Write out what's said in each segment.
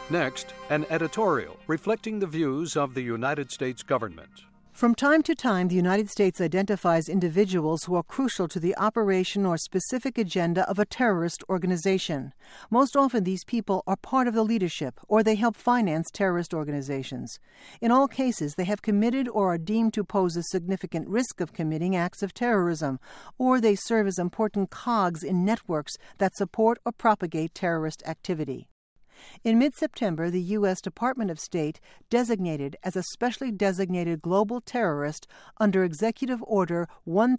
Next, an editorial reflecting the views of the United States government. From time to time, the United States identifies individuals who are crucial to the operation or specific agenda of a terrorist organization. Most often, these people are part of the leadership, or they help finance terrorist organizations. In all cases, they have committed or are deemed to pose a significant risk of committing acts of terrorism, or they serve as important cogs in networks that support or propagate terrorist activity. In mid-September, the U.S. Department of State designated as a specially designated global terrorist under Executive Order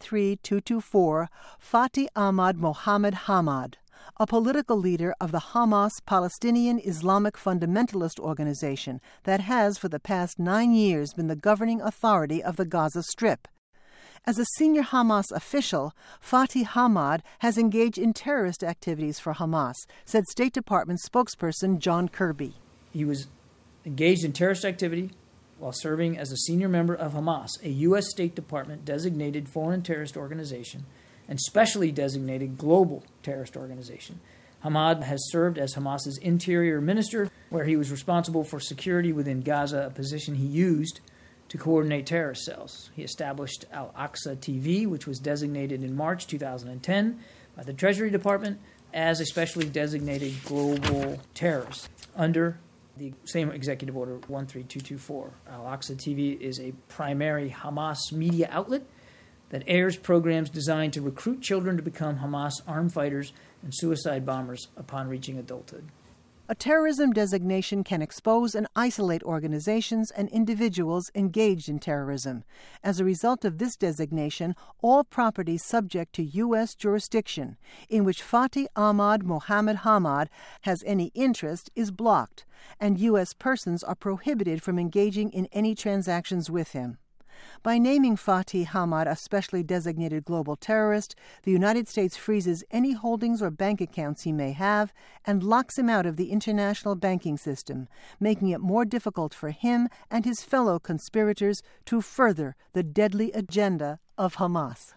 13224 Fathi Ahmad Mohammed Hamad, a political leader of the Hamas Palestinian Islamic fundamentalist organization that has for the past 9 years been the governing authority of the Gaza Strip. As a senior Hamas official, Fathi Hamad has engaged in terrorist activities for Hamas, said State Department spokesperson John Kirby. He was engaged in terrorist activity while serving as a senior member of Hamas, a U.S. State Department designated foreign terrorist organization and specially designated global terrorist organization. Hamad has served as Hamas's interior minister, where he was responsible for security within Gaza, a position he used to coordinate terrorist cells. He established Al-Aqsa TV, which was designated in March 2010 by the Treasury Department as a specially designated global terrorist under the same Executive Order 13224. Al-Aqsa TV is a primary Hamas media outlet that airs programs designed to recruit children to become Hamas armed fighters and suicide bombers upon reaching adulthood. A terrorism designation can expose and isolate organizations and individuals engaged in terrorism. As a result of this designation, all property subject to U.S. jurisdiction in which Fathi Ahmad Mohammed Hamad has any interest is blocked, and U.S. persons are prohibited from engaging in any transactions with him. By naming Fathi Hamad a specially designated global terrorist, the United States freezes any holdings or bank accounts he may have and locks him out of the international banking system, making it more difficult for him and his fellow conspirators to further the deadly agenda of Hamas.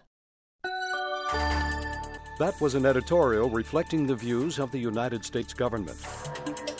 That was an editorial reflecting the views of the United States government.